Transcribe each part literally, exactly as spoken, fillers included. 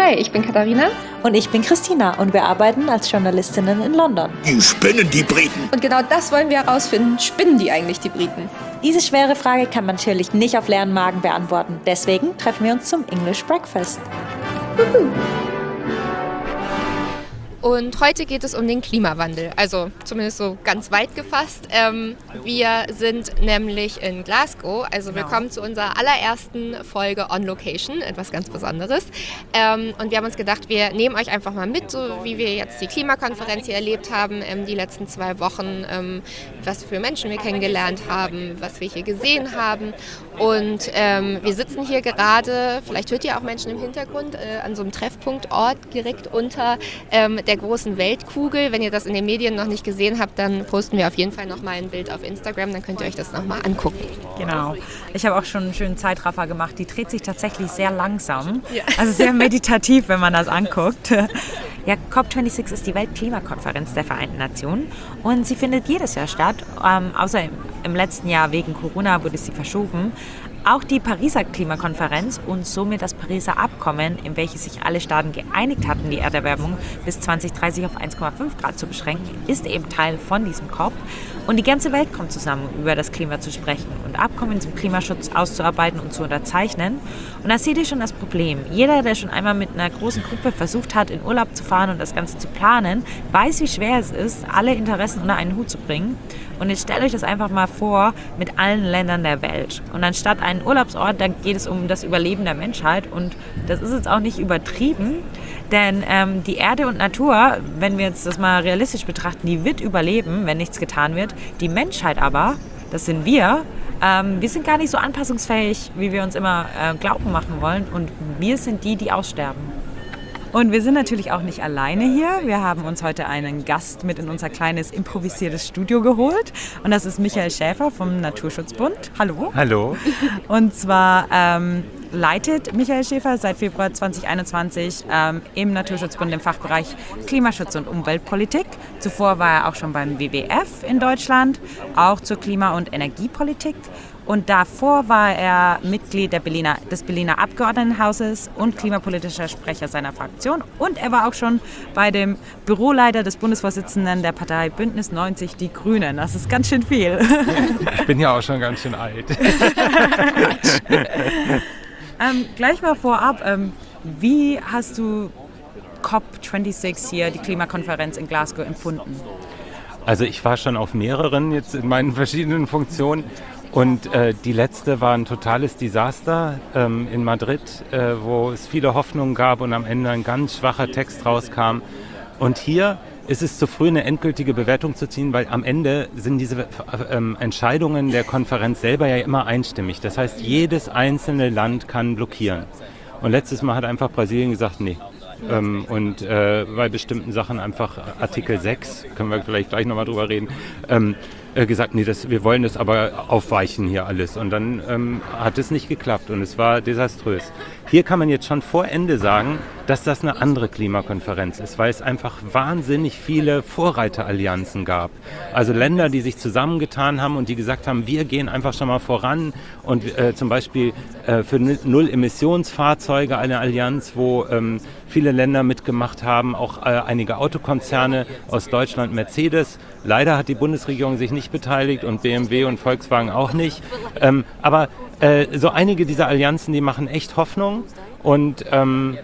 Hi, ich bin Katharina. Und ich bin Christina und wir arbeiten als Journalistinnen in London. Die spinnen, die Briten. Und genau das wollen wir herausfinden. Spinnen die eigentlich, die Briten? Diese schwere Frage kann man natürlich nicht auf leeren Magen beantworten. Deswegen treffen wir uns zum English Breakfast. Juhu. Und heute geht es um den Klimawandel, also zumindest so ganz weit gefasst. Ähm, wir sind nämlich in Glasgow, also willkommen zu unserer allerersten Folge On Location, etwas ganz Besonderes. Ähm, und wir haben uns gedacht, wir nehmen euch einfach mal mit, so wie wir jetzt die Klimakonferenz hier erlebt haben, ähm, die letzten zwei Wochen, ähm, was für Menschen wir kennengelernt haben, was wir hier gesehen haben. Und ähm, wir sitzen hier gerade, vielleicht hört ihr auch Menschen im Hintergrund, äh, an so einem Treffpunktort direkt unter ähm, der großen Weltkugel. Wenn ihr das in den Medien noch nicht gesehen habt, dann posten wir auf jeden Fall nochmal ein Bild auf Instagram, dann könnt ihr euch das nochmal angucken. Genau. Ich habe auch schon einen schönen Zeitraffer gemacht. Die dreht sich tatsächlich sehr langsam. Ja. Also sehr meditativ, wenn man das anguckt. Ja, C O P sechsundzwanzig ist die Weltklimakonferenz der Vereinten Nationen und sie findet jedes Jahr statt, ähm, außer im, im letzten Jahr wegen Corona wurde sie verschoben. Auch die Pariser Klimakonferenz und somit das Pariser Abkommen, in welches sich alle Staaten geeinigt hatten, die Erderwärmung bis zwanzig dreißig auf eins Komma fünf Grad zu beschränken, ist eben Teil von diesem C O P. Und die ganze Welt kommt zusammen, um über das Klima zu sprechen und Abkommen zum Klimaschutz auszuarbeiten und zu unterzeichnen. Und da seht ihr schon das Problem. Jeder, der schon einmal mit einer großen Gruppe versucht hat, in Urlaub zu fahren und das Ganze zu planen, weiß, wie schwer es ist, alle Interessen unter einen Hut zu bringen. Und jetzt stellt euch das einfach mal vor mit allen Ländern der Welt. Und anstatt einen Urlaubsort, dann geht es um das Überleben der Menschheit. Und das ist jetzt auch nicht übertrieben, denn ähm, die Erde und Natur, wenn wir jetzt das mal realistisch betrachten, die wird überleben, wenn nichts getan wird. Die Menschheit aber, das sind wir, ähm, wir sind gar nicht so anpassungsfähig, wie wir uns immer äh, glauben machen wollen. Und wir sind die, die aussterben. Und wir sind natürlich auch nicht alleine hier. Wir haben uns heute einen Gast mit in unser kleines improvisiertes Studio geholt. Und das ist Michael Schäfer vom Naturschutzbund. Hallo. Hallo. Und zwar ähm, leitet Michael Schäfer seit Februar zwanzig einundzwanzig ähm, im Naturschutzbund im Fachbereich Klimaschutz und Umweltpolitik. Zuvor war er auch schon beim W W F in Deutschland, auch zur Klima- und Energiepolitik. Und davor war er Mitglied der Berliner, des Berliner Abgeordnetenhauses und klimapolitischer Sprecher seiner Fraktion. Und er war auch schon bei dem Büroleiter des Bundesvorsitzenden der Partei Bündnis neunzig Die Grünen. Das ist ganz schön viel. Ich bin ja auch schon ganz schön alt. ähm, gleich mal vorab, ähm, wie hast du C O P sechsundzwanzig hier, die Klimakonferenz in Glasgow, empfunden? Also ich war schon auf mehreren jetzt in meinen verschiedenen Funktionen. Und äh, die letzte war ein totales Desaster ähm, in Madrid, äh, wo es viele Hoffnungen gab und am Ende ein ganz schwacher Text rauskam. Und hier ist es zu früh, eine endgültige Bewertung zu ziehen, weil am Ende sind diese äh, äh, Entscheidungen der Konferenz selber ja immer einstimmig. Das heißt, jedes einzelne Land kann blockieren. Und letztes Mal hat einfach Brasilien gesagt, nee. Ähm, und äh, bei bestimmten Sachen einfach Artikel sechs, können wir vielleicht gleich nochmal drüber reden, ähm, äh, gesagt, nee, das, wir wollen das aber aufweichen hier alles. Und dann ähm, hat es nicht geklappt und es war desaströs. Hier kann man jetzt schon vor Ende sagen, dass das eine andere Klimakonferenz ist, weil es einfach wahnsinnig viele Vorreiterallianzen gab. Also Länder, die sich zusammengetan haben und die gesagt haben, wir gehen einfach schon mal voran und äh, zum Beispiel äh, für Null-Emissionsfahrzeuge eine Allianz, wo ähm, viele Länder mitgemacht haben, auch äh, einige Autokonzerne aus Deutschland, Mercedes. Leider hat die Bundesregierung sich nicht beteiligt und B M W und Volkswagen auch nicht. Ähm, aber äh, so einige dieser Allianzen, die machen echt Hoffnung und ähm,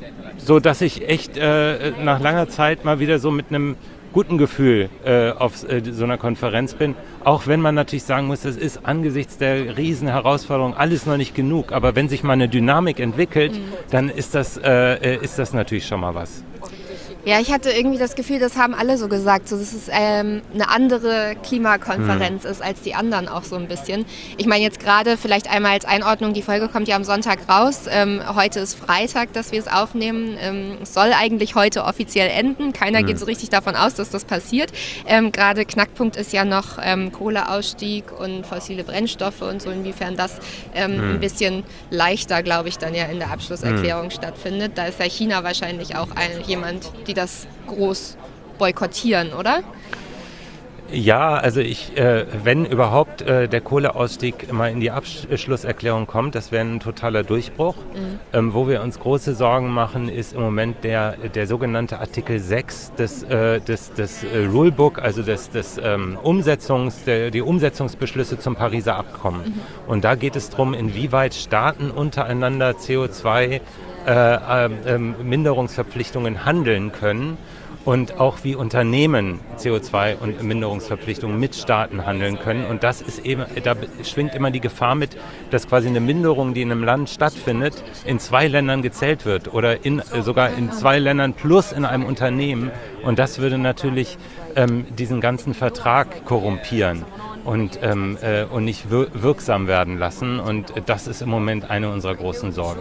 so, dass ich echt äh, nach langer Zeit mal wieder so mit einem guten Gefühl äh, auf äh, so einer Konferenz bin. Auch wenn man natürlich sagen muss, das ist angesichts der riesen Herausforderung alles noch nicht genug. Aber wenn sich mal eine Dynamik entwickelt, mhm. dann ist das, äh, ist das natürlich schon mal was. Ja, ich hatte irgendwie das Gefühl, das haben alle so gesagt, so, dass es ähm, eine andere Klimakonferenz hm. ist als die anderen auch so ein bisschen. Ich meine jetzt gerade vielleicht einmal als Einordnung, die Folge kommt ja am Sonntag raus. Ähm, heute ist Freitag, dass wir es aufnehmen. Ähm, es soll eigentlich heute offiziell enden. Keiner hm. geht so richtig davon aus, dass das passiert. Ähm, gerade Knackpunkt ist ja noch ähm, Kohleausstieg und fossile Brennstoffe und so, inwiefern das ähm, hm. ein bisschen leichter, glaube ich, dann ja in der Abschlusserklärung hm. stattfindet. Da ist ja China wahrscheinlich auch ein, jemand, die das groß boykottieren, oder? Ja, also ich, äh, wenn überhaupt äh, der Kohleausstieg mal in die Abschlusserklärung kommt, das wäre ein totaler Durchbruch. Mhm. Ähm, wo wir uns große Sorgen machen, ist im Moment der, der sogenannte Artikel sechs des, äh, des, des äh, Rulebook, also des, des ähm, Umsetzungs, der, die Umsetzungsbeschlüsse zum Pariser Abkommen. Mhm. Und da geht es darum, inwieweit Staaten untereinander C O zwei äh, äh, Minderungsverpflichtungen handeln können. Und auch wie Unternehmen C O zwei und Minderungsverpflichtungen mit Staaten handeln können. Und das ist eben, da schwingt immer die Gefahr mit, dass quasi eine Minderung, die in einem Land stattfindet, in zwei Ländern gezählt wird oder in, sogar in zwei Ländern plus in einem Unternehmen. Und das würde natürlich ähm, diesen ganzen Vertrag korrumpieren und, ähm, äh, und nicht wir- wirksam werden lassen. Und das ist im Moment eine unserer großen Sorgen.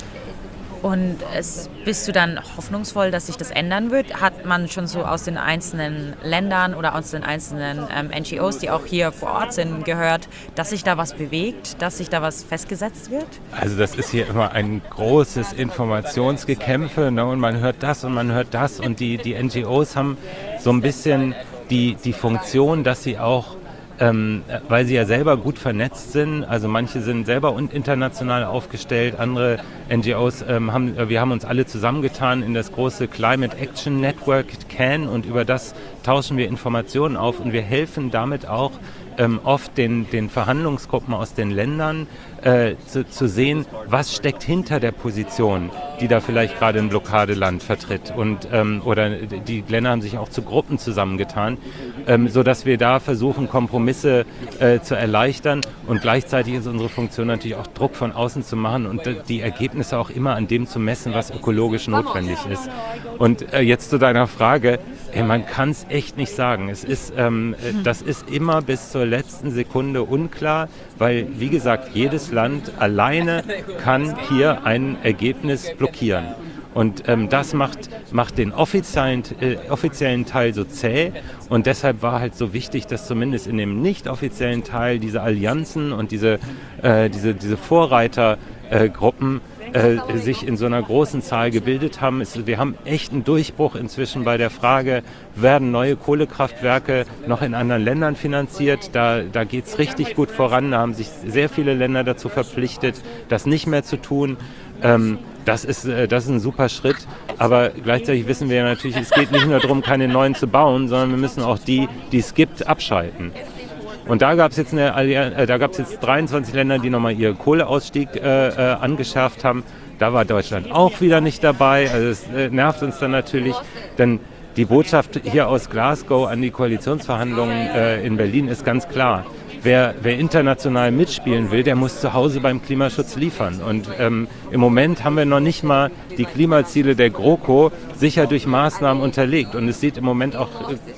Und es, bist du dann hoffnungsvoll, dass sich das ändern wird? Hat man schon so aus den einzelnen Ländern oder aus den einzelnen ähm, N G Os, die auch hier vor Ort sind, gehört, dass sich da was bewegt, dass sich da was festgesetzt wird? Also das ist hier immer ein großes Informationsgekämpfe, ne? Und man hört das und man hört das und die, die N G Os haben so ein bisschen die, die Funktion, dass sie auch Ähm, weil sie ja selber gut vernetzt sind, also manche sind selber und international aufgestellt, andere N G Os ähm, haben, wir haben uns alle zusammengetan in das große Climate Action Network C A N und über das tauschen wir Informationen auf und wir helfen damit auch ähm, oft den, den Verhandlungsgruppen aus den Ländern äh, zu, zu sehen, was steckt hinter der Position, die da vielleicht gerade ein Blockadeland vertritt. Und, ähm, oder die Länder haben sich auch zu Gruppen zusammengetan, ähm, sodass wir da versuchen, Kompromisse äh, zu erleichtern. Und gleichzeitig ist unsere Funktion natürlich auch Druck von außen zu machen und die Ergebnisse auch immer an dem zu messen, was ökologisch notwendig ist. Und äh, jetzt zu deiner Frage, ey, man kann es echt nicht sagen. Es ist, ähm, das ist immer bis zur letzten Sekunde unklar, weil, wie gesagt, jedes Land alleine kann hier ein Ergebnis blockieren. Und ähm, das macht, macht den offiziellen, äh, offiziellen Teil so zäh. Und deshalb war halt so wichtig, dass zumindest in dem nicht offiziellen Teil diese Allianzen und diese, äh, diese, diese Vorreitergruppen äh, äh, sich in so einer großen Zahl gebildet haben. Es, wir haben echt einen Durchbruch inzwischen bei der Frage, werden neue Kohlekraftwerke noch in anderen Ländern finanziert? Da, da geht es richtig gut voran. Da haben sich sehr viele Länder dazu verpflichtet, das nicht mehr zu tun. Ähm, Das ist, das ist ein super Schritt, aber gleichzeitig wissen wir ja natürlich, es geht nicht nur darum, keine neuen zu bauen, sondern wir müssen auch die, die es gibt, abschalten. Und da gab es jetzt, eine, äh, da gab es jetzt dreiundzwanzig Länder, die nochmal ihren Kohleausstieg äh, äh, angeschärft haben. Da war Deutschland auch wieder nicht dabei. Also es äh, nervt uns dann natürlich, denn die Botschaft hier aus Glasgow an die Koalitionsverhandlungen äh, in Berlin ist ganz klar. Wer, wer international mitspielen will, der muss zu Hause beim Klimaschutz liefern. Und ähm, im Moment haben wir noch nicht mal die Klimaziele der GroKo sicher durch Maßnahmen unterlegt. Und es sieht im Moment auch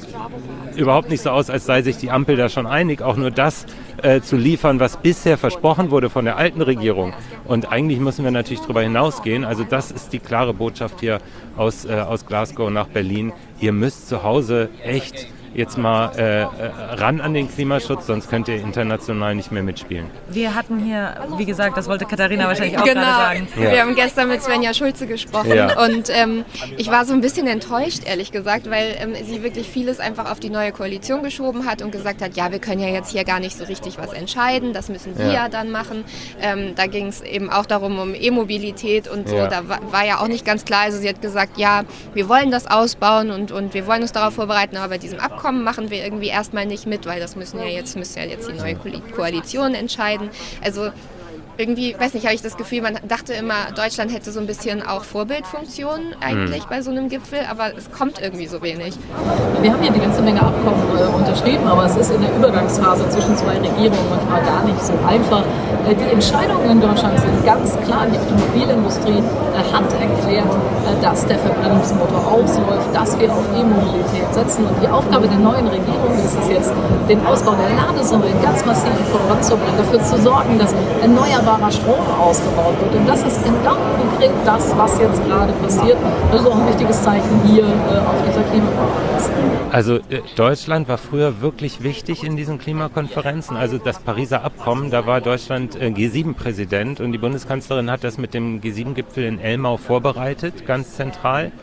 äh, überhaupt nicht so aus, als sei sich die Ampel da schon einig, auch nur das äh, zu liefern, was bisher versprochen wurde von der alten Regierung. Und eigentlich müssen wir natürlich darüber hinausgehen. Also das ist die klare Botschaft hier aus, äh, aus Glasgow nach Berlin. Ihr müsst zu Hause echt jetzt mal äh, ran an den Klimaschutz, sonst könnt ihr international nicht mehr mitspielen. Wir hatten hier, wie gesagt, das wollte Katharina wahrscheinlich auch genau. gerade sagen. Ja. Wir haben gestern mit Svenja Schulze gesprochen Ja. und ähm, ich war so ein bisschen enttäuscht, ehrlich gesagt, weil ähm, sie wirklich vieles einfach auf die neue Koalition geschoben hat und gesagt hat, ja, wir können ja jetzt hier gar nicht so richtig was entscheiden, das müssen wir ja, ja dann machen. Ähm, da ging es eben auch darum, um E-Mobilität und so, ja. da war, war ja auch nicht ganz klar, also sie hat gesagt, ja, wir wollen das ausbauen und, und wir wollen uns darauf vorbereiten, aber bei diesem Abkommen machen wir irgendwie erstmal nicht mit, weil das müssen ja jetzt, müssen ja jetzt die neue Koalition entscheiden. Also irgendwie, weiß nicht, habe ich das Gefühl, man dachte immer, Deutschland hätte so ein bisschen auch Vorbildfunktion eigentlich mhm. bei so einem Gipfel, aber es kommt irgendwie so wenig. Wir haben hier eine ganze Menge Abkommen äh, unterschrieben, aber es ist in der Übergangsphase zwischen zwei Regierungen manchmal gar nicht so einfach. Äh, die Entscheidungen in Deutschland sind ganz klar. Die Automobilindustrie äh, hat erklärt, äh, dass der Verbrennungsmotor ausläuft, dass wir auf E-Mobilität setzen. Und die Aufgabe der neuen Regierung ist es jetzt, den Ausbau der Ladesäulen ganz massiv voranzubringen, dafür zu sorgen, dass erneuerbare Strom ausgebaut wird. Und das ist genau konkret das, was jetzt gerade passiert. Das ist auch ein wichtiges Zeichen hier äh, auf dieser Klimakonferenz. Also äh, Deutschland war früher wirklich wichtig in diesen Klimakonferenzen. Also das Pariser Abkommen, da war Deutschland äh, G sieben Präsident und die Bundeskanzlerin hat das mit dem G sieben Gipfel in Elmau vorbereitet, ganz zentral.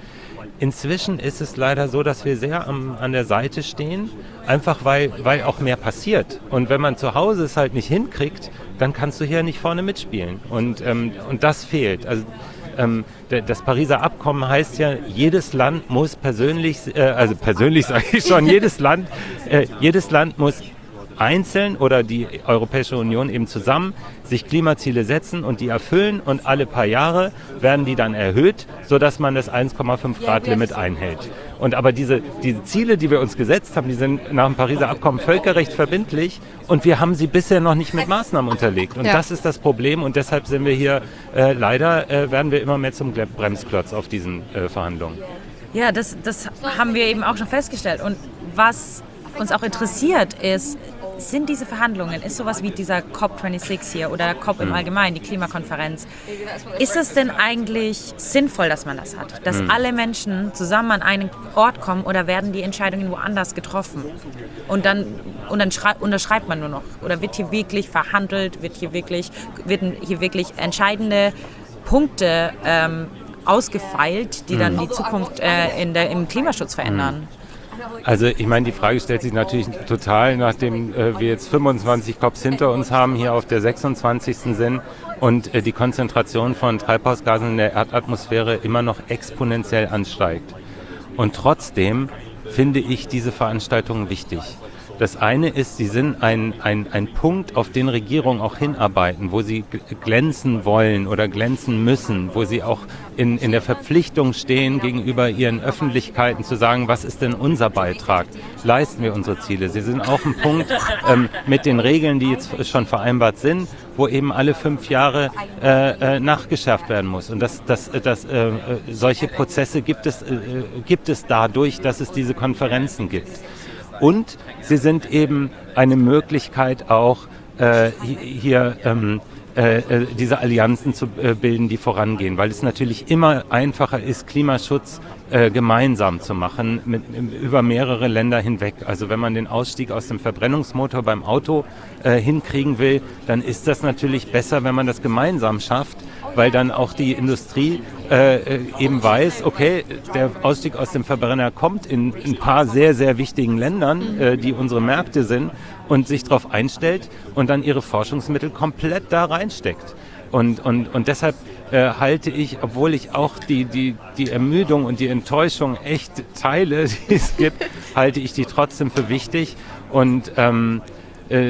inzwischen ist es leider so, dass wir sehr am, an der Seite stehen, einfach weil, weil auch mehr passiert. Und wenn man zu Hause es halt nicht hinkriegt, dann kannst du hier nicht vorne mitspielen. Und, ähm, und das fehlt. Also ähm, das Pariser Abkommen heißt ja, jedes Land muss persönlich, äh, also persönlich sage ich schon, jedes Land, äh, jedes Land muss einzeln oder die Europäische Union eben zusammen sich Klimaziele setzen und die erfüllen und alle paar Jahre werden die dann erhöht, sodass man das eins Komma fünf Grad Limit einhält. Und aber diese, diese Ziele, die wir uns gesetzt haben, die sind nach dem Pariser Abkommen völkerrecht verbindlich und wir haben sie bisher noch nicht mit Maßnahmen unterlegt. Und ja. das ist das Problem und deshalb sind wir hier, äh, leider äh, werden wir immer mehr zum Bremsklotz auf diesen äh, Verhandlungen. Ja, das, das haben wir eben auch schon festgestellt. Und was uns auch interessiert ist, sind diese Verhandlungen, ist sowas wie dieser C O P sechsundzwanzig hier oder C O P im Allgemeinen, die Klimakonferenz, ist es denn eigentlich sinnvoll, dass man das hat? Dass mhm. alle Menschen zusammen an einen Ort kommen oder werden die Entscheidungen woanders getroffen? Und dann, und dann schrei- unterschreibt man nur noch? Oder wird hier wirklich verhandelt, wird hier wirklich, werden hier wirklich entscheidende Punkte ähm, ausgefeilt, die mhm. dann die Zukunft äh, in der, im Klimaschutz verändern? Mhm. Also ich meine, die Frage stellt sich natürlich total, nachdem äh, wir jetzt fünfundzwanzig C O Ps hinter uns haben, hier auf der sechsundzwanzigsten sind und äh, die Konzentration von Treibhausgasen in der Erdatmosphäre immer noch exponentiell ansteigt. Und trotzdem finde ich diese Veranstaltungen wichtig. Das eine ist, sie sind ein, ein, ein Punkt, auf den Regierungen auch hinarbeiten, wo sie glänzen wollen oder glänzen müssen, wo sie auch in, in der Verpflichtung stehen, gegenüber ihren Öffentlichkeiten zu sagen, was ist denn unser Beitrag? Leisten wir unsere Ziele? Sie sind auch ein Punkt ähm, mit den Regeln, die jetzt schon vereinbart sind, wo eben alle fünf Jahre äh, äh, nachgeschärft werden muss. Und das, das, das, äh, solche Prozesse gibt es, äh, gibt es dadurch, dass es diese Konferenzen gibt. Und sie sind eben eine Möglichkeit auch äh, hier ähm, äh, diese Allianzen zu äh, bilden, die vorangehen, weil es natürlich immer einfacher ist, Klimaschutz äh, gemeinsam zu machen, mit, über mehrere Länder hinweg. Also wenn man den Ausstieg aus dem Verbrennungsmotor beim Auto äh, hinkriegen will, dann ist das natürlich besser, wenn man das gemeinsam schafft, weil dann auch die Industrie äh, eben weiß, okay, der Ausstieg aus dem Verbrenner kommt in ein paar sehr, sehr wichtigen Ländern, äh, die unsere Märkte sind, und sich darauf einstellt und dann ihre Forschungsmittel komplett da reinsteckt. Und, und, und deshalb äh, halte ich, obwohl ich auch die, die, die Ermüdung und die Enttäuschung echt teile, die es gibt, halte ich die trotzdem für wichtig und ähm, äh,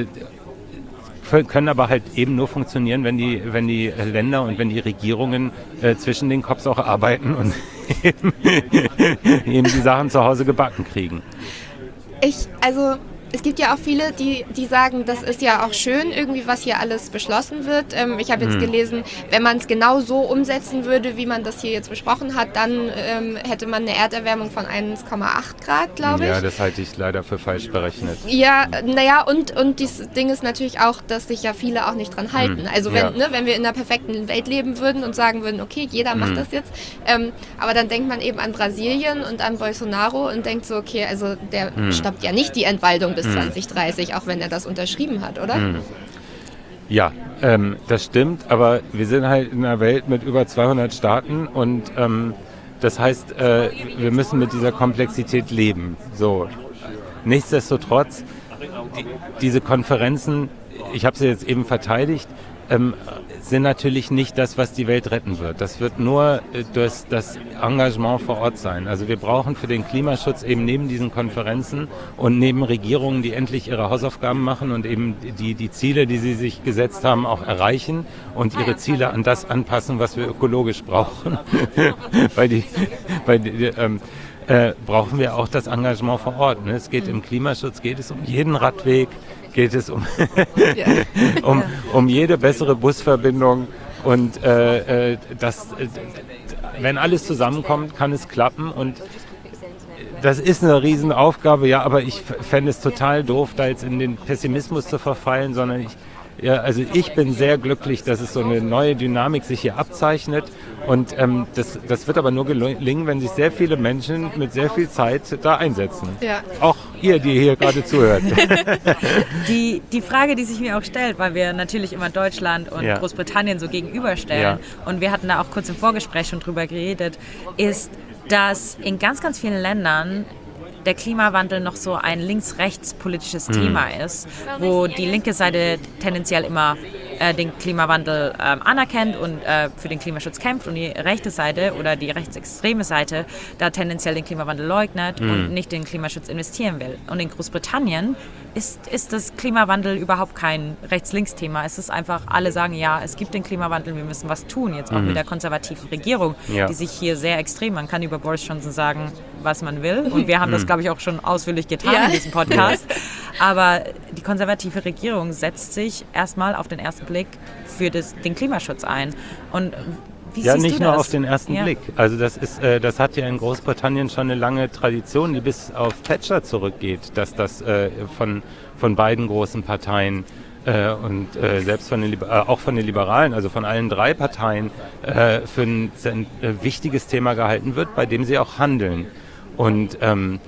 können aber halt eben nur funktionieren, wenn die, wenn die Länder und wenn die Regierungen äh, zwischen den Cops auch arbeiten und eben, eben die Sachen zu Hause gebacken kriegen. Ich, also es gibt ja auch viele, die, die sagen, das ist ja auch schön, irgendwie, was hier alles beschlossen wird. Ähm, ich habe jetzt hm. gelesen, wenn man es genau so umsetzen würde, wie man das hier jetzt besprochen hat, dann ähm, hätte man eine Erderwärmung von eins Komma acht Grad, glaube ich. Ja, das halte ich leider für falsch berechnet. Ja, naja, und, und das Ding ist natürlich auch, dass sich ja viele auch nicht dran halten. Hm. Also wenn, ja. ne, wenn wir in einer perfekten Welt leben würden und sagen würden, okay, jeder macht hm. das jetzt, ähm, aber dann denkt man eben an Brasilien und an Bolsonaro und denkt so, okay, also der hm. stoppt ja nicht die Entwaldung bis zwanzig dreißig, auch wenn er das unterschrieben hat, oder? Hm. Ja, ähm, das stimmt, aber wir sind halt in einer Welt mit über zweihundert Staaten und ähm, das heißt, äh, wir müssen mit dieser Komplexität leben. So. Nichtsdestotrotz, die, diese Konferenzen, ich habe sie jetzt eben verteidigt, ähm, sind natürlich nicht das, was die Welt retten wird. Das wird nur äh, durch das Engagement vor Ort sein. Also wir brauchen für den Klimaschutz eben neben diesen Konferenzen und neben Regierungen, die endlich ihre Hausaufgaben machen und eben die, die Ziele, die sie sich gesetzt haben, auch erreichen und ihre Ziele an das anpassen, was wir ökologisch brauchen. weil die, weil die, ähm, äh, brauchen wir auch das Engagement vor Ort. Ne? Es geht im Klimaschutz, geht es um jeden Radweg, geht es um, um, um jede bessere Busverbindung und äh, äh, das, äh, wenn alles zusammenkommt, kann es klappen und das ist eine Riesenaufgabe, ja, aber ich fände es total doof, da jetzt in den Pessimismus zu verfallen, sondern ich, ja, also ich bin sehr glücklich, dass es so eine neue Dynamik sich hier abzeichnet und ähm, das, das wird aber nur gelingen, wenn sich sehr viele Menschen mit sehr viel Zeit da einsetzen. Ja. Auch ihr, die hier gerade zuhört. Die, die Frage, die sich mir auch stellt, weil wir natürlich immer Deutschland und ja. Großbritannien so gegenüberstellen ja. und wir hatten da auch kurz im Vorgespräch schon drüber geredet, ist, dass in ganz, ganz vielen Ländern der Klimawandel noch so ein links-rechts-politisches mhm. Thema ist, wo die linke Seite tendenziell immer äh, den Klimawandel ähm, anerkennt und äh, für den Klimaschutz kämpft und die rechte Seite oder die rechtsextreme Seite da tendenziell den Klimawandel leugnet mhm. und nicht in den Klimaschutz investieren will. Und in Großbritannien ist, ist das Klimawandel überhaupt kein Rechts-Links-Thema. Es ist einfach, alle sagen, ja, es gibt den Klimawandel, wir müssen was tun, jetzt auch mhm. mit der konservativen Regierung, ja. die sich hier sehr extrem, man kann über Boris Johnson sagen, was man will und wir haben mhm. das, glaube ich, auch schon ausführlich getan ja. in diesem Podcast, aber die konservative Regierung setzt sich erstmal auf den ersten Blick für das, den Klimaschutz ein. Und wie ja, siehst nicht du nur das? auf den ersten ja. Blick. Also das ist, äh, das hat ja in Großbritannien schon eine lange Tradition, die bis auf Thatcher zurückgeht, dass das äh, von, von beiden großen Parteien äh, und äh, selbst von den, äh, auch von den Liberalen, also von allen drei Parteien, äh, für ein, ein äh, wichtiges Thema gehalten wird, bei dem sie auch handeln. Und ähm,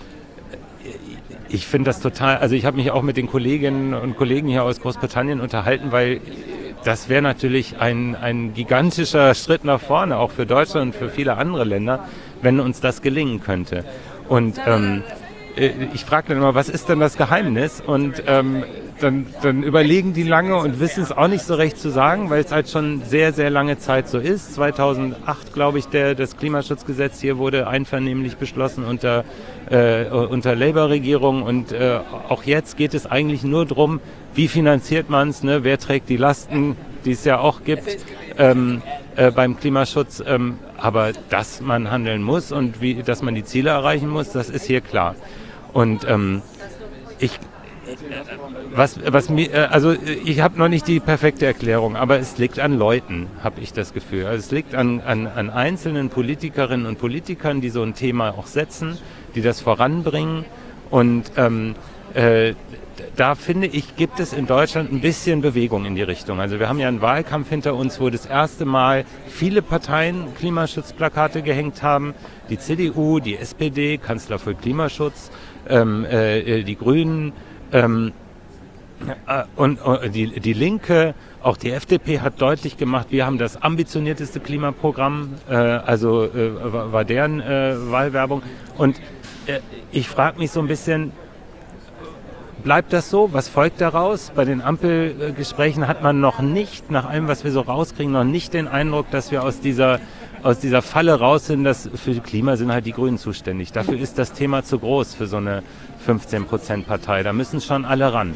ich finde das total, also ich habe mich auch mit den Kolleginnen und Kollegen hier aus Großbritannien unterhalten, weil das wäre natürlich ein, ein gigantischer Schritt nach vorne, auch für Deutschland und für viele andere Länder, wenn uns das gelingen könnte. Und ähm, ich frage dann immer, was ist denn das Geheimnis? Und ähm, dann, dann überlegen die lange und wissen es auch nicht so recht zu sagen, weil es halt schon sehr, sehr lange Zeit so ist. zweitausendacht, glaube ich, der, das Klimaschutzgesetz hier wurde einvernehmlich beschlossen unter, äh, unter Labour-Regierung. Und äh, auch jetzt geht es eigentlich nur darum, wie finanziert man es, ne? Wer trägt die Lasten, die es ja auch gibt ähm, äh, beim Klimaschutz. Ähm, aber dass man handeln muss und wie, dass man die Ziele erreichen muss, das ist hier klar. Und ähm, ich, was, was mir, also ich habe noch nicht die perfekte Erklärung, aber es liegt an Leuten, habe ich das Gefühl. Also es liegt an, an, an einzelnen Politikerinnen und Politikern, die so ein Thema auch setzen, die das voranbringen. Und ähm, äh, da finde ich, gibt es in Deutschland ein bisschen Bewegung in die Richtung. Also wir haben ja einen Wahlkampf hinter uns, wo das erste Mal viele Parteien Klimaschutzplakate gehängt haben. Die C D U, die S P D, Kanzler für Klimaschutz, ähm, äh, die Grünen ähm, äh, und äh, die, die Linke, auch die F D P hat deutlich gemacht, wir haben das ambitionierteste Klimaprogramm, äh, also äh, war, war deren äh, Wahlwerbung. Und äh, ich frage mich so ein bisschen, bleibt das so? Was folgt daraus? Bei den Ampelgesprächen hat man noch nicht, nach allem, was wir so rauskriegen, noch nicht den Eindruck, dass wir aus dieser, aus dieser Falle raus sind, dass für Klima sind halt die Grünen zuständig. Dafür ist das Thema zu groß für so eine fünfzehn Prozent Partei. Da müssen schon alle ran.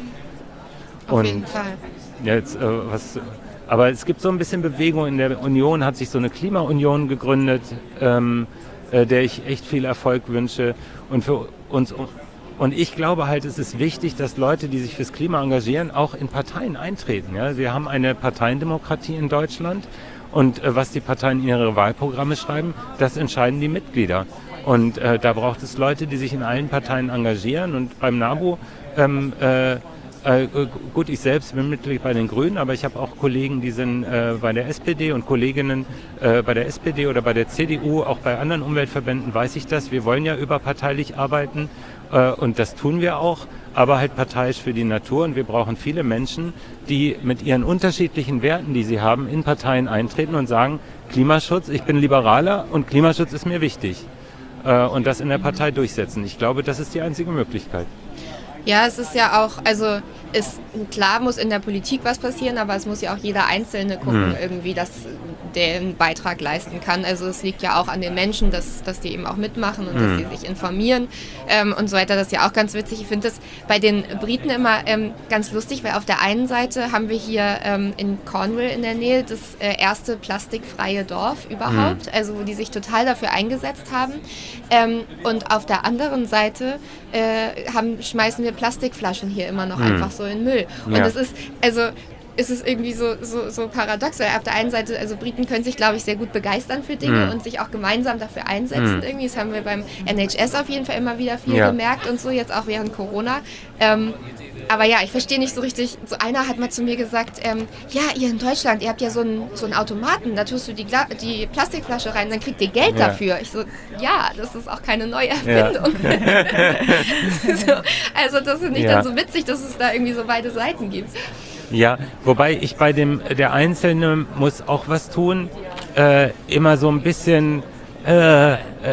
Auf Und jeden Fall. Jetzt, äh, was, aber es gibt so ein bisschen Bewegung. In der Union hat sich so eine Klimaunion gegründet, ähm, äh, der ich echt viel Erfolg wünsche. Und für uns... Und ich glaube halt, es ist wichtig, dass Leute, die sich fürs Klima engagieren, auch in Parteien eintreten. Ja? Wir haben eine Parteiendemokratie in Deutschland und äh, was die Parteien in ihre Wahlprogramme schreiben, das entscheiden die Mitglieder. Und äh, da braucht es Leute, die sich in allen Parteien engagieren. Und beim NABU, ähm, äh, äh, gut, ich selbst bin Mitglied bei den Grünen, aber ich habe auch Kollegen, die sind äh, bei der S P D und Kolleginnen äh, bei der S P D oder bei der C D U, auch bei anderen Umweltverbänden weiß ich das. Wir wollen ja überparteilich arbeiten. Und das tun wir auch, aber halt parteiisch für die Natur. Und wir brauchen viele Menschen, die mit ihren unterschiedlichen Werten, die sie haben, in Parteien eintreten und sagen, Klimaschutz, ich bin Liberaler und Klimaschutz ist mir wichtig. Und das in der Partei durchsetzen. Ich glaube, das ist die einzige Möglichkeit. Ja, es ist ja auch, also ist, klar muss in der Politik was passieren, aber es muss ja auch jeder Einzelne gucken, hm. irgendwie, dass der einen Beitrag leisten kann. Also es liegt ja auch an den Menschen, dass, dass die eben auch mitmachen und hm. dass sie sich informieren ähm, und so weiter. Das ist ja auch ganz witzig. Ich finde das bei den Briten immer ähm, ganz lustig, weil auf der einen Seite haben wir hier ähm, in Cornwall in der Nähe das äh, erste plastikfreie Dorf überhaupt, hm. also wo die sich total dafür eingesetzt haben. Ähm, und auf der anderen Seite äh, haben, schmeißen wir Plastikflaschen hier immer noch hm. einfach so in Müll. Und ja. das ist, also ist es irgendwie so, so, so paradox, weil auf der einen Seite, also Briten können sich, glaube ich, sehr gut begeistern für Dinge mm. und sich auch gemeinsam dafür einsetzen. Mm. Irgendwie, das haben wir beim N H S auf jeden Fall immer wieder viel ja. gemerkt und so, jetzt auch während Corona. Ähm, aber ja, ich verstehe nicht so richtig, so einer hat mal zu mir gesagt, ähm, ja, ihr in Deutschland, ihr habt ja so einen, so einen Automaten, da tust du die, Gla- die Plastikflasche rein, dann kriegt ihr Geld ja. dafür. Ich so, ja, das ist auch keine neue Erfindung. Ja. so, also das finde ich ja. dann so witzig, dass es da irgendwie so beide Seiten gibt. Ja, wobei ich bei dem, der Einzelne muss auch was tun, äh, immer so ein bisschen, äh, äh,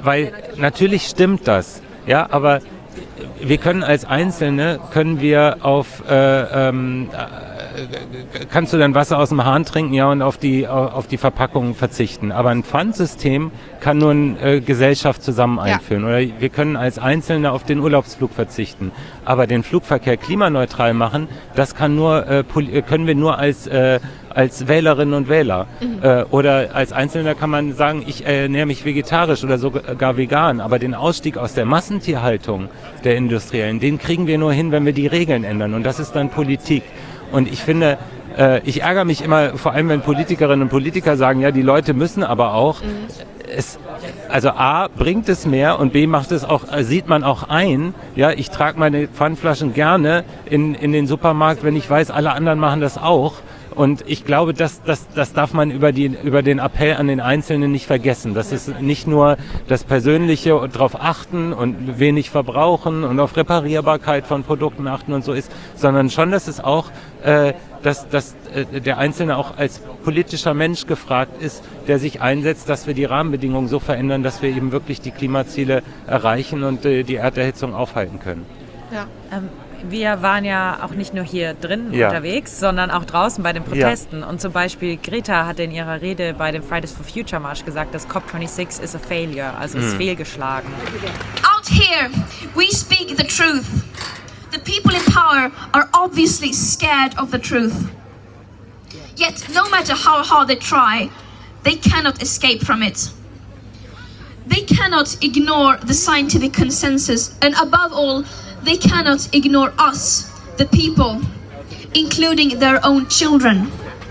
weil natürlich stimmt das, ja, aber wir können als Einzelne, können wir auf, äh, ähm, äh, kannst du dann Wasser aus dem Hahn trinken, ja, und auf die, auf die Verpackungen verzichten. Aber ein Pfandsystem kann nur eine äh, Gesellschaft zusammen einführen. Ja. Oder wir können als Einzelne auf den Urlaubsflug verzichten. Aber den Flugverkehr klimaneutral machen, das kann nur, äh, können wir nur als, äh, als Wählerinnen und Wähler. Mhm. Äh, oder als Einzelner kann man sagen, ich ernähre mich vegetarisch oder sogar vegan. Aber den Ausstieg aus der Massentierhaltung der Industriellen, den kriegen wir nur hin, wenn wir die Regeln ändern. Und das ist dann Politik. Und ich finde, äh, ich ärgere mich immer, vor allem wenn Politikerinnen und Politiker sagen, ja, die Leute müssen aber auch. Mhm. Es, also A, bringt es mehr und B, macht es auch, sieht man auch ein, ja, ich trage meine Pfandflaschen gerne in, in den Supermarkt, wenn ich weiß, alle anderen machen das auch. Und ich glaube, das, das, das darf man über, die, über den Appell an den Einzelnen nicht vergessen. Das ist nicht nur das Persönliche und darauf achten und wenig verbrauchen und auf Reparierbarkeit von Produkten achten und so ist, sondern schon, dass es auch, äh, dass, dass äh, der Einzelne auch als politischer Mensch gefragt ist, der sich einsetzt, dass wir die Rahmenbedingungen so verändern, dass wir eben wirklich die Klimaziele erreichen und äh, die Erderhitzung aufhalten können. Ja. Ähm. Wir waren ja auch nicht nur hier drin ja. unterwegs, sondern auch draußen bei den Protesten. Ja. Und zum Beispiel Greta hatte in ihrer Rede bei dem Fridays for Future Marsch gesagt, dass COP sechsundzwanzig is a failure, also ist mm. fehlgeschlagen. Out here, we speak the truth. The people in power are obviously scared of the truth. Yet, no matter how hard they try, they cannot escape from it. They cannot ignore the scientific consensus, and above all, they cannot ignore us, the people, including their own children.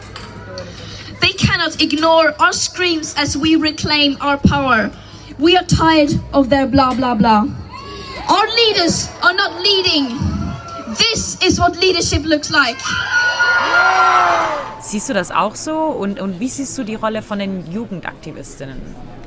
They cannot ignore our screams as we reclaim our power. We are tired of their blah blah blah. Our leaders are not leading. This is what leadership looks like. Siehst du das auch so? Und, und wie siehst du die Rolle von den Jugendaktivistinnen?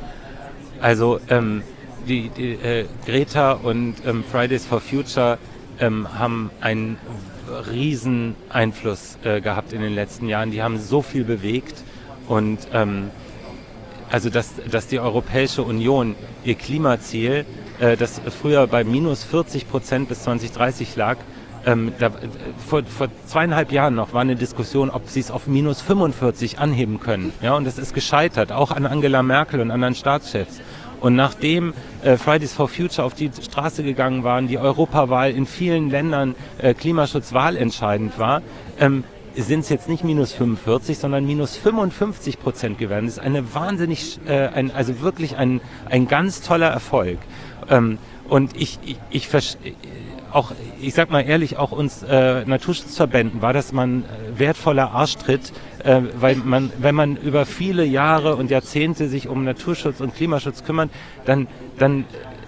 Also, ähm, Die, die äh, Greta und ähm, Fridays for Future ähm, haben einen riesen Einfluss äh, gehabt in den letzten Jahren. Die haben so viel bewegt und ähm, also dass, dass die Europäische Union ihr Klimaziel, äh, das früher bei minus vierzig Prozent bis zwanzig dreißig lag, ähm, da, vor, vor zweieinhalb Jahren noch war eine Diskussion, ob sie es auf minus fünfundvierzig anheben können. Ja, und das ist gescheitert, auch an Angela Merkel und anderen Staatschefs. Und nachdem äh, Fridays for Future auf die Straße gegangen waren, die Europawahl in vielen Ländern äh, Klimaschutz wahlentscheidend war, ähm, sind es jetzt nicht minus fünfundvierzig, sondern minus fünfundfünfzig Prozent geworden. Das ist eine wahnsinnig, äh, ein, also wirklich ein, ein ganz toller Erfolg. Ähm, und ich, ich, ich verstehe, auch, ich sag mal ehrlich, auch uns äh, Naturschutzverbänden war das mal ein äh, wertvoller Arschtritt, äh, weil man, wenn man über viele Jahre und Jahrzehnte sich um Naturschutz und Klimaschutz kümmert, dann, dann,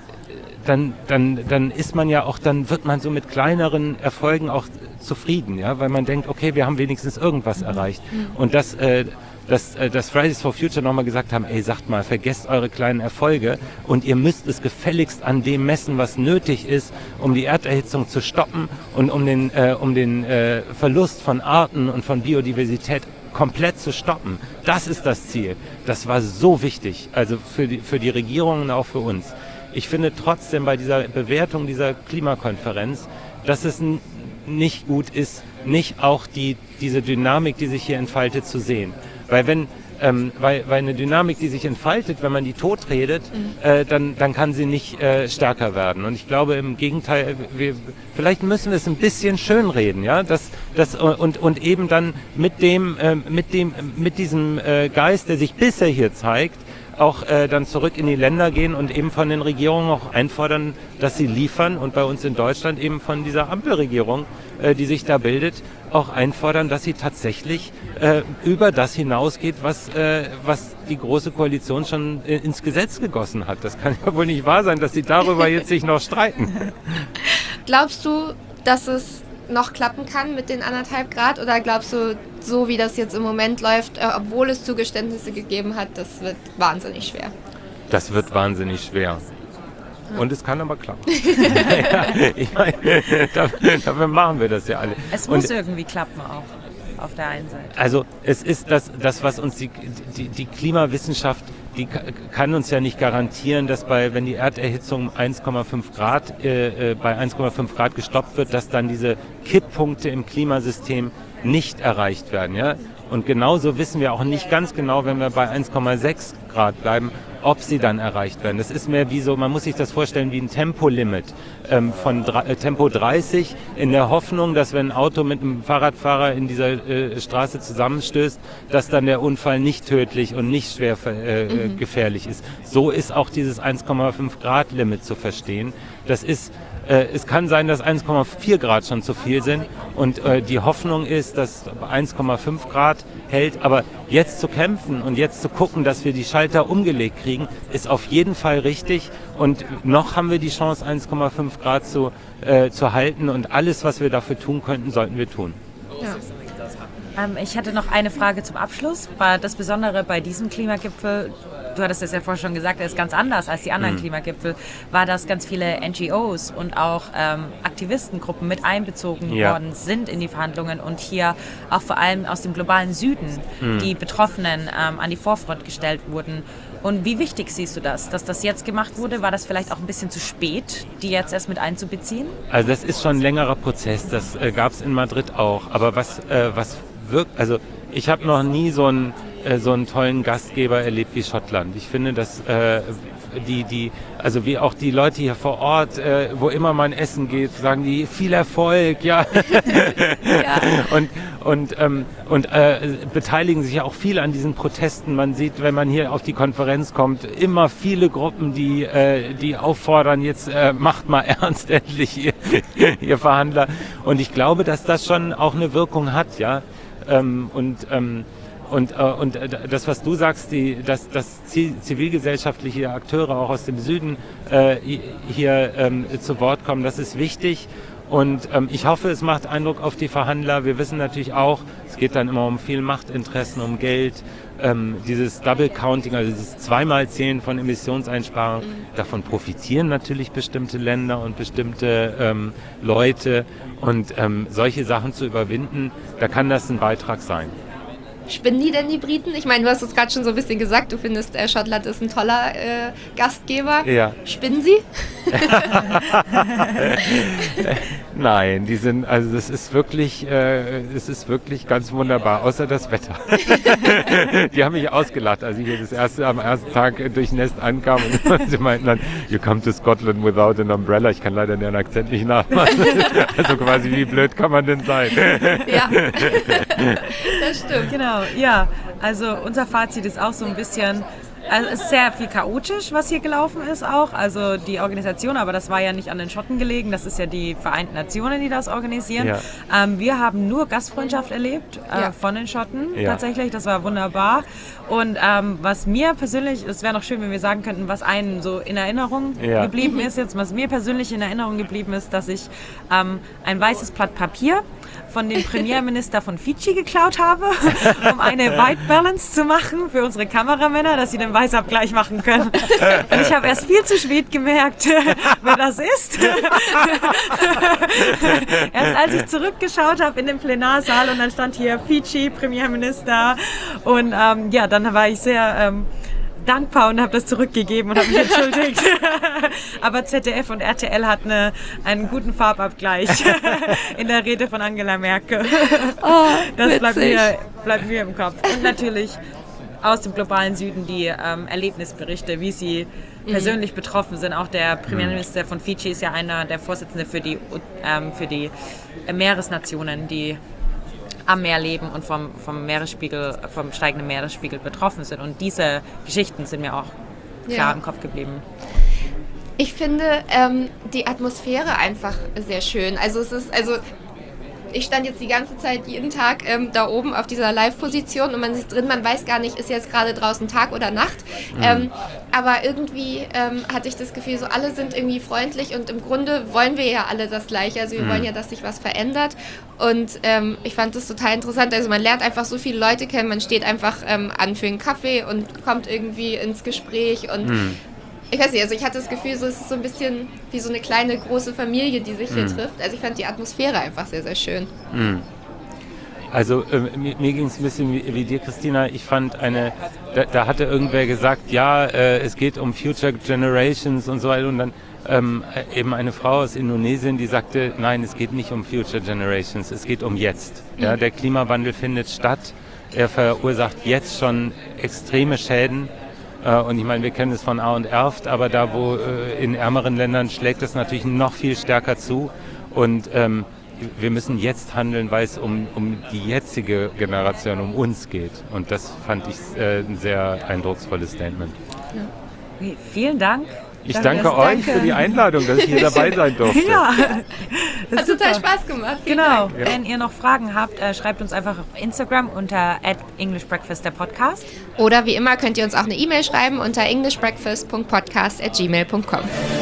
dann, dann, dann ist man ja auch, dann wird man so mit kleineren Erfolgen auch zufrieden, ja, weil man denkt, okay, wir haben wenigstens irgendwas erreicht. Und das, äh, dass, dass Fridays for Future nochmal gesagt haben, ey, sagt mal, vergesst eure kleinen Erfolge und ihr müsst es gefälligst an dem messen, was nötig ist, um die Erderhitzung zu stoppen und um den, äh, um den äh, Verlust von Arten und von Biodiversität komplett zu stoppen. Das ist das Ziel. Das war so wichtig, also für die, für die Regierungen und auch für uns. Ich finde trotzdem bei dieser Bewertung dieser Klimakonferenz, dass es n- nicht gut ist, nicht auch die, diese Dynamik, die sich hier entfaltet, zu sehen. Weil wenn, ähm, weil, weil eine Dynamik, die sich entfaltet, wenn man die totredet, mhm. äh, dann, dann kann sie nicht äh, stärker werden. Und ich glaube im Gegenteil, wir, vielleicht müssen wir es ein bisschen schönreden, ja, das, das und und eben dann mit dem, äh, mit dem, mit diesem äh, Geist, der sich bisher hier zeigt, auch äh, dann zurück in die Länder gehen und eben von den Regierungen auch einfordern, dass sie liefern und bei uns in Deutschland eben von dieser Ampelregierung, äh, die sich da bildet, auch einfordern, dass sie tatsächlich äh, über das hinausgeht, was, äh, was die Große Koalition schon äh, ins Gesetz gegossen hat. Das kann ja wohl nicht wahr sein, dass sie darüber jetzt sich noch streiten. Glaubst du, dass es noch klappen kann mit den anderthalb Grad oder glaubst du, so wie das jetzt im Moment läuft, äh, obwohl es Zugeständnisse gegeben hat, das wird wahnsinnig schwer? Das wird wahnsinnig schwer. Und es kann aber klappen. Ja, ich meine, dafür, dafür machen wir das ja alle. Es muss Und, irgendwie klappen auch, auf der einen Seite. Also es ist das, das was uns die, die, die Klimawissenschaft die kann uns ja nicht garantieren, dass bei, wenn die Erderhitzung um eins Komma fünf Grad, äh, bei eins Komma fünf Grad gestoppt wird, dass dann diese Kipppunkte im Klimasystem nicht erreicht werden. Ja? Und genauso wissen wir auch nicht ganz genau, wenn wir bei eins Komma sechs Grad bleiben, ob sie dann erreicht werden. Das ist mehr wie so, man muss sich das vorstellen wie ein Tempolimit ähm, von dr- äh, Tempo dreißig, in der Hoffnung, dass wenn ein Auto mit einem Fahrradfahrer in dieser äh, Straße zusammenstößt, dass dann der Unfall nicht tödlich und nicht schwer äh, mhm. gefährlich ist. So ist auch dieses eins Komma fünf Grad Limit zu verstehen. Das ist Es kann sein, dass eins Komma vier Grad schon zu viel sind und äh, die Hoffnung ist, dass eins Komma fünf Grad hält. Aber jetzt zu kämpfen und jetzt zu gucken, dass wir die Schalter umgelegt kriegen, ist auf jeden Fall richtig. Und noch haben wir die Chance, eins Komma fünf Grad zu, äh, zu halten. Und alles, was wir dafür tun könnten, sollten wir tun. Ja. Ähm, ich hatte noch eine Frage zum Abschluss. War das Besondere bei diesem Klimagipfel, du hattest es ja vorher schon gesagt, er ist ganz anders als die anderen mhm. Klimagipfel, war, dass ganz viele N G Os und auch ähm, Aktivistengruppen mit einbezogen ja. worden sind in die Verhandlungen und hier auch vor allem aus dem globalen Süden mhm. die Betroffenen ähm, an die Vorfront gestellt wurden. Und wie wichtig siehst du das, dass das jetzt gemacht wurde? War das vielleicht auch ein bisschen zu spät, die jetzt erst mit einzubeziehen? Also das ist schon ein längerer Prozess, das äh, gab es in Madrid auch. Aber was, äh, was wirkt, also ich habe noch nie so einen, äh, so einen tollen Gastgeber erlebt wie Schottland. Ich finde, dass äh, die, die, also wie auch die Leute hier vor Ort, äh, wo immer man essen geht, sagen die viel Erfolg, ja. ja. Und und ähm, und äh, beteiligen sich ja auch viel an diesen Protesten. Man sieht, wenn man hier auf die Konferenz kommt, immer viele Gruppen, die äh, die auffordern, jetzt äh, macht mal ernst endlich ihr, ihr Verhandler. Und ich glaube, dass das schon auch eine Wirkung hat, ja. Ähm, und ähm, Und, äh, und äh, das, was du sagst, die, dass, dass zivilgesellschaftliche Akteure auch aus dem Süden äh, hier ähm, zu Wort kommen, das ist wichtig. Und ähm, ich hoffe, es macht Eindruck auf die Verhandler. Wir wissen natürlich auch, es geht dann immer um viel Machtinteressen, um Geld. Ähm, dieses Double Counting, also dieses zweimal Zählen von Emissionseinsparungen, mhm. davon profitieren natürlich bestimmte Länder und bestimmte ähm, Leute. Und ähm, solche Sachen zu überwinden, da kann das ein Beitrag sein. Spinnen die denn die Briten? Ich meine, du hast es gerade schon so ein bisschen gesagt, du findest, äh, Schottland ist ein toller äh, Gastgeber. Ja. Spinnen sie? Nein, die sind, also das ist wirklich, äh, es ist wirklich ganz wunderbar, außer das Wetter. Die haben mich ausgelacht, als ich hier das erste, am ersten Tag durch Nest ankam und sie meinten dann, you come to Scotland without an umbrella. Ich kann leider den Akzent nicht nachmachen. Also quasi, wie blöd kann man denn sein? Ja, das stimmt. Genau, ja. Also unser Fazit ist auch so ein bisschen, also es ist sehr viel chaotisch, was hier gelaufen ist auch, also die Organisation, aber das war ja nicht an den Schotten gelegen, das ist ja die Vereinten Nationen, die das organisieren. Ja. Ähm, wir haben nur Gastfreundschaft erlebt äh, ja. von den Schotten ja. tatsächlich, das war wunderbar. Und ähm, was mir persönlich, es wäre noch schön, wenn wir sagen könnten, was einen so in Erinnerung ja. geblieben ist jetzt, was mir persönlich in Erinnerung geblieben ist, dass ich ähm, ein weißes Blatt Papier von dem Premierminister von Fidschi geklaut habe, um eine White Balance zu machen für unsere Kameramänner, dass sie den Weißabgleich machen können. Und ich habe erst viel zu spät gemerkt, wer das ist. Erst als ich zurückgeschaut habe in den Plenarsaal und dann stand hier Fidschi, Premierminister und ähm, ja, dann war ich sehr ähm, dankbar und habe das zurückgegeben und habe mich entschuldigt. Aber Z D F und R T L hat eine, einen guten Farbabgleich in der Rede von Angela Merkel. Oh, das bleibt mir, bleibt mir im Kopf. Und natürlich aus dem globalen Süden die ähm, Erlebnisberichte, wie sie mhm. persönlich betroffen sind. Auch der Premierminister von Fidschi ist ja einer der Vorsitzenden für die, ähm, für die Meeresnationen, die am Meer leben und vom, vom Meeresspiegel, vom steigenden Meeresspiegel betroffen sind. Und diese Geschichten sind mir auch klar ja. im Kopf geblieben. Ich finde ähm, die Atmosphäre einfach sehr schön. Also es ist, also ich stand jetzt die ganze Zeit jeden Tag ähm, da oben auf dieser Live-Position und man ist drin, man weiß gar nicht, ist jetzt gerade draußen Tag oder Nacht. Mhm. Ähm, aber irgendwie ähm, hatte ich das Gefühl, so alle sind irgendwie freundlich und im Grunde wollen wir ja alle das Gleiche. Also wir mhm. wollen ja, dass sich was verändert. Und ähm, ich fand das total interessant. Also man lernt einfach so viele Leute kennen, man steht einfach ähm, an für einen Kaffee und kommt irgendwie ins Gespräch und mhm. ich weiß nicht, also ich hatte das Gefühl, so, es ist so ein bisschen wie so eine kleine, große Familie, die sich hier mm. trifft. Also ich fand die Atmosphäre einfach sehr, sehr schön. Mm. Also äh, mir, mir ging es ein bisschen wie, wie dir, Christina. Ich fand eine, da, da hatte irgendwer gesagt, ja, äh, es geht um Future Generations und so weiter. Und dann ähm, eben eine Frau aus Indonesien, die sagte, nein, es geht nicht um Future Generations, es geht um jetzt. Ja, der Klimawandel findet statt. Er verursacht jetzt schon extreme Schäden. Äh, und ich meine, wir kennen es von A und Erft, aber da, wo äh, in ärmeren Ländern schlägt es natürlich noch viel stärker zu. Und ähm, wir müssen jetzt handeln, weil es um, um die jetzige Generation, um uns geht. Und das fand ich äh, ein sehr eindrucksvolles Statement. Ja. Okay, vielen Dank. Ich danke das, euch danke. für die Einladung, dass ich hier dabei sein durfte. Ja, hat total Spaß gemacht. Vielen genau. Dank. Ja. Wenn ihr noch Fragen habt, äh, schreibt uns einfach auf Instagram unter at English Breakfast der Podcast. Oder wie immer könnt ihr uns auch eine E-Mail schreiben unter englishbreakfast punkt podcast at gmail punkt com.